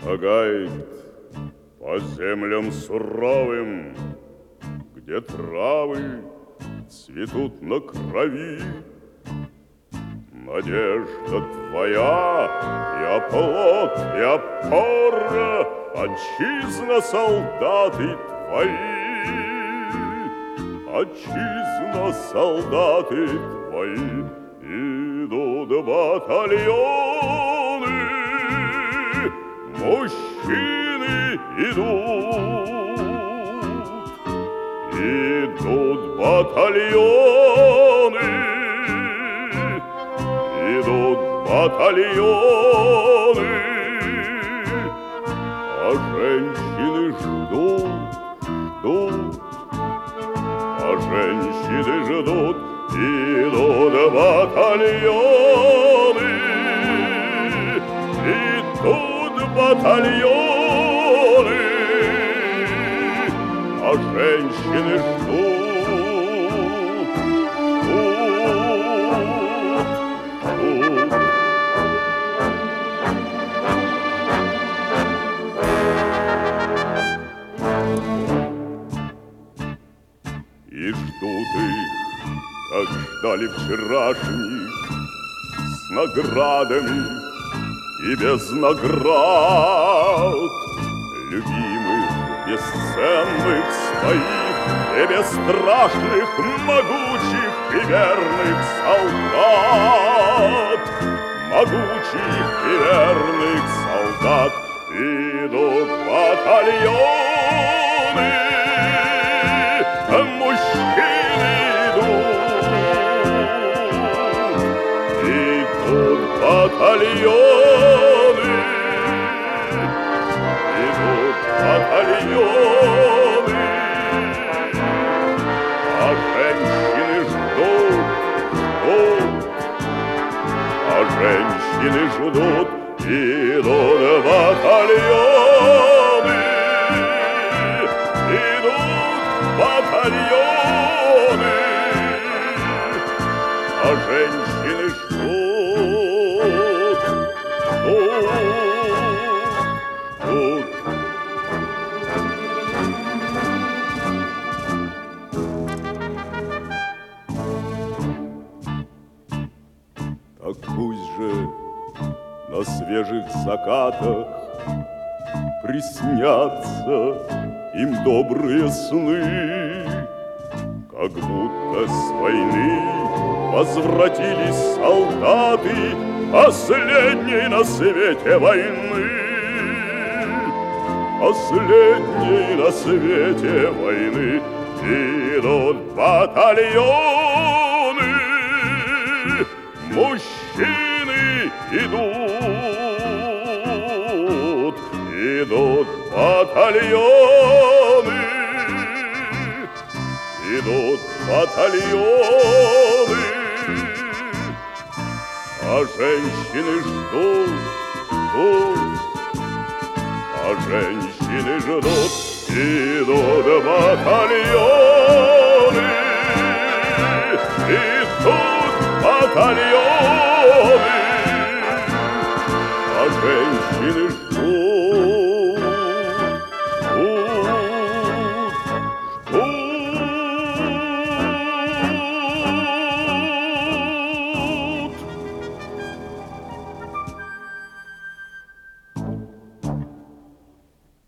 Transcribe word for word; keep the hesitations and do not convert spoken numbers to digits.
Шагает по землям суровым, где травы цветут на крови. Надежда твоя и оплот, и опора, отчизна, солдаты твои. Отчизна, солдаты твои, идут батальоны, мужчины идут, идут батальоны, идут батальоны, а женщины ждут, ждут, а женщины ждут, идут батальоны, идут батальоны, а женщины ждут, ждут, ждут. И ждут их, как ждали вчерашних, с наградами и без наград, любимых, бесценных своих и бесстрашных, могучих и верных солдат. Могучих и верных солдат идут батальоны, мужчины идут, идут батальоны, идут батальоны, а женщины ждут, ждут, а женщины ждут, идут батальоны, идут батальоны, а женщины ждут, ждут, ждут. Так пусть же на свежих закатах приснятся им добрые сны, как будто с войны возвратились солдаты последней на свете войны, последней на свете войны. Идут батальоны, мужчины идут, идут батальоны, идут батальоны, а женщины ждут, ждут, а женщины ждут, идут батальоны.